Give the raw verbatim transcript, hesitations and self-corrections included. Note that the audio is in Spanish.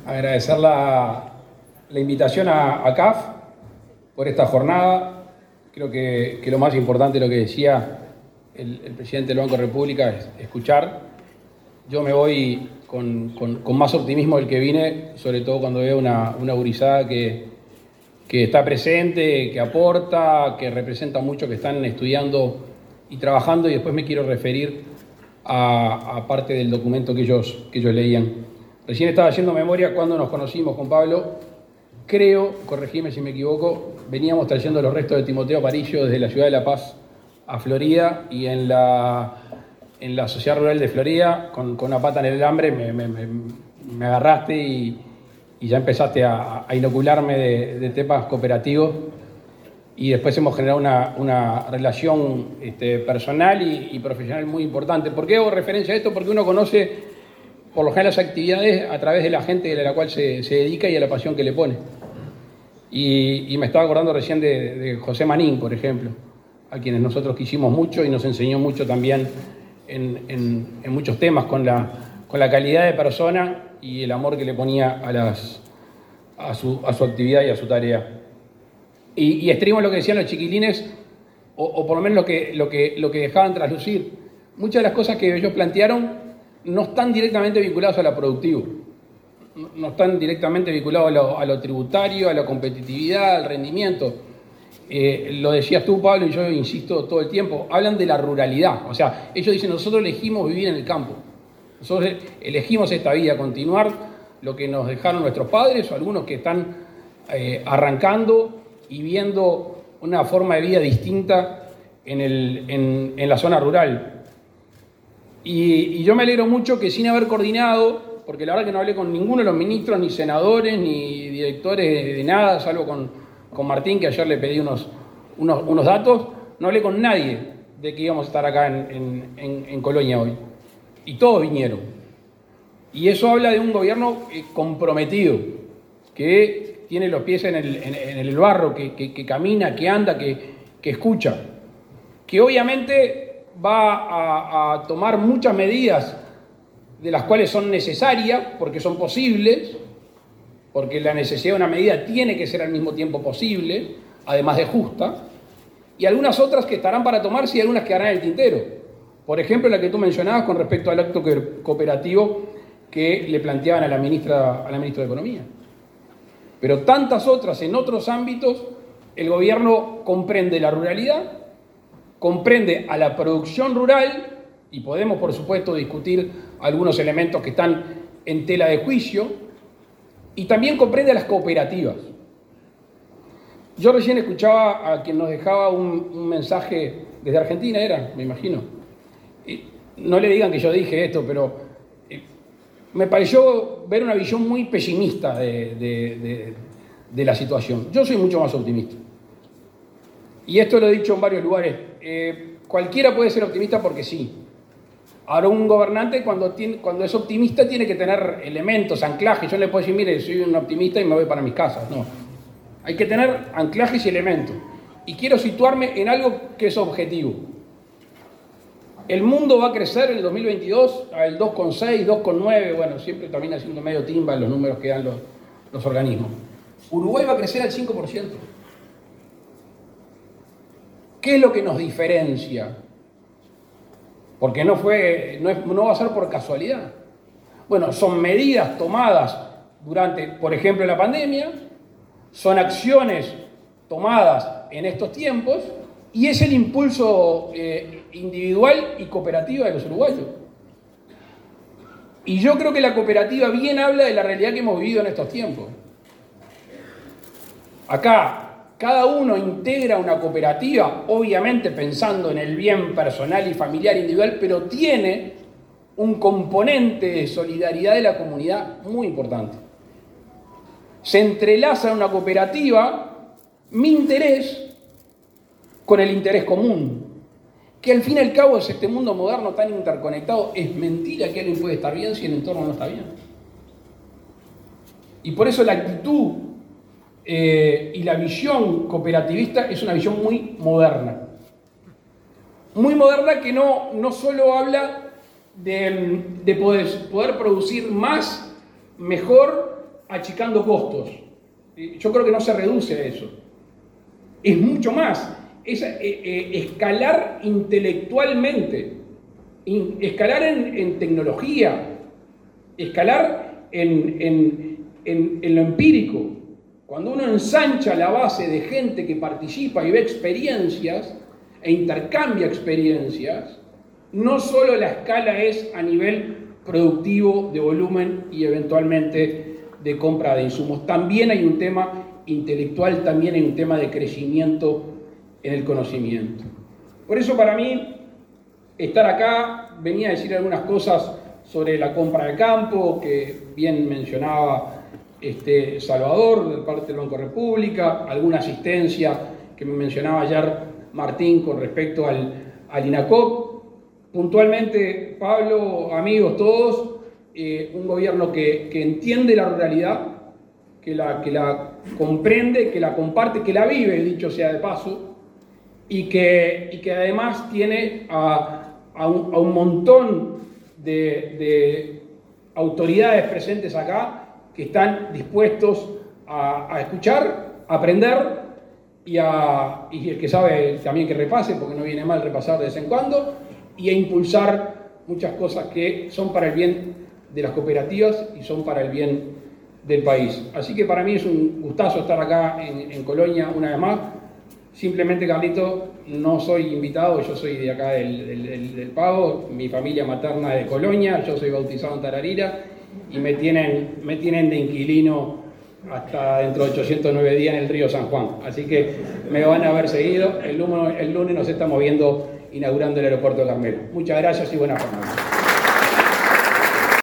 agradecer la, la invitación a, a C A F por esta jornada. Creo que, que lo más importante, lo que decía el, el presidente del Banco de la República, es escuchar. Yo me voy con, con, con más optimismo del que vine, sobre todo cuando veo una, una gurizada que, que está presente, que aporta, que representa mucho, que están estudiando y trabajando, y después me quiero referir a, a parte del documento que ellos, que ellos leían. Recién estaba haciendo memoria cuando nos conocimos con Pablo. Creo, corregime si me equivoco, veníamos trayendo los restos de Timoteo Aparicio desde la ciudad de La Paz a Florida, y en la, en la Sociedad Rural de Florida, con, con una pata en el hambre, me, me, me, me agarraste y, y ya empezaste a, a inocularme de, de temas cooperativos, y después hemos generado una, una relación este, personal y, y profesional muy importante. ¿Por qué hago referencia a esto? Porque uno conoce por lo general las actividades a través de la gente a la cual se, se dedica y a la pasión que le pone. Y, y me estaba acordando recién de, de José Manín, por ejemplo, a quienes nosotros quisimos mucho y nos enseñó mucho también en, en, en muchos temas, con la, con la calidad de persona y el amor que le ponía a, las, a, su, a su actividad y a su tarea. Y, y extremo lo que decían los chiquilines, o, o por lo menos lo que, lo, que, lo que dejaban traslucir. Muchas de las cosas que ellos plantearon no están directamente vinculados a lo productivo, no están directamente vinculados a lo, a lo tributario, a la competitividad, al rendimiento. Eh, lo decías tú, Pablo, y yo insisto todo el tiempo, hablan de la ruralidad. O sea, ellos dicen, nosotros elegimos vivir en el campo, nosotros elegimos esta vida, continuar lo que nos dejaron nuestros padres o algunos que están eh, arrancando y viendo una forma de vida distinta en, el, en, en la zona rural. Y, y yo me alegro mucho que, sin haber coordinado, porque la verdad que no hablé con ninguno de los ministros, ni senadores, ni directores de, de nada, salvo con, con Martín, que ayer le pedí unos, unos, unos datos, no hablé con nadie de que íbamos a estar acá en, en, en, en Colonia hoy. Y todos vinieron. Y eso habla de un gobierno eh, comprometido, que tiene los pies en el, en, en el barro, que, que, que camina, que anda, que, que escucha, que obviamente va a, a tomar muchas medidas de las cuales son necesarias, porque son posibles, porque la necesidad de una medida tiene que ser al mismo tiempo posible, además de justa, y algunas otras que estarán para tomarse y algunas quedarán en el tintero. Por ejemplo, la que tú mencionabas con respecto al acto cooperativo que le planteaban a la ministra, a la ministra de Economía. Pero tantas otras en otros ámbitos, el gobierno comprende la ruralidad, comprende a la producción rural, y podemos, por supuesto, discutir algunos elementos que están en tela de juicio, y también comprende a las cooperativas. Yo recién escuchaba a quien nos dejaba un, un mensaje desde Argentina, era, me imagino. Y no le digan que yo dije esto, pero eh, me pareció ver una visión muy pesimista de, de, de, de la situación. Yo soy mucho más optimista. Y esto lo he dicho en varios lugares. Eh, cualquiera puede ser optimista porque sí. Ahora, un gobernante cuando, tiene, cuando es optimista tiene que tener elementos, anclajes. Yo no le puedo decir, mire, soy un optimista y me voy para mis casas. No. Hay que tener anclajes y elementos. Y quiero situarme en algo que es objetivo. El mundo va a crecer en el dos mil veintidós al dos coma seis, dos coma nueve, bueno, siempre termina siendo medio timba los números que dan los, los organismos. Uruguay va a crecer al cinco por ciento. ¿Qué es lo que nos diferencia? Porque no, fue, no, es, no va a ser por casualidad. Bueno, son medidas tomadas durante, por ejemplo, la pandemia, son acciones tomadas en estos tiempos, y es el impulso eh, individual y cooperativa de los uruguayos. Y yo creo que la cooperativa bien habla de la realidad que hemos vivido en estos tiempos. Acá, cada uno integra una cooperativa, obviamente pensando en el bien personal y familiar individual, pero tiene un componente de solidaridad de la comunidad muy importante. Se entrelaza en una cooperativa mi interés con el interés común, que al fin y al cabo es este mundo moderno tan interconectado. Es mentira que alguien puede estar bien si el entorno no está bien. Y por eso la actitud Eh, y la visión cooperativista es una visión muy moderna. Muy moderna que no, no solo habla de, de poder, poder producir más, mejor achicando costos. Yo creo que no se reduce a eso. Es mucho más. Es eh, eh, escalar intelectualmente, in, escalar en, en tecnología, escalar en, en, en, en lo empírico. Cuando uno ensancha la base de gente que participa y ve experiencias e intercambia experiencias, no solo la escala es a nivel productivo, de volumen y eventualmente de compra de insumos. También hay un tema intelectual, también hay un tema de crecimiento en el conocimiento. Por eso para mí, estar acá, venía a decir algunas cosas sobre la compra de campo, que bien mencionaba este, Salvador, de parte del Banco República, alguna asistencia que me mencionaba ayer Martín con respecto al, al INACOP. Puntualmente, Pablo, amigos todos, eh, un gobierno que, que entiende la ruralidad, que la, que la comprende, que la comparte, que la vive, dicho sea de paso, y que, y que además tiene a, a, un, a un montón de, de autoridades presentes acá que están dispuestos a, a escuchar, a aprender y, a, y el que sabe también que repase, porque no viene mal repasar de vez en cuando, y a impulsar muchas cosas que son para el bien de las cooperativas y son para el bien del país. Así que para mí es un gustazo estar acá en, en Colonia una vez más. Simplemente, Carlito, no soy invitado, yo soy de acá del, del, del Pago, mi familia materna es de Colonia, yo soy bautizado en Tararira y me tienen, me tienen de inquilino hasta dentro de ochocientos nueve días en el río San Juan. Así que me van a ver seguido. El lunes, el lunes nos estamos viendo inaugurando el aeropuerto de Carmelo. Muchas gracias y buenas jornadas.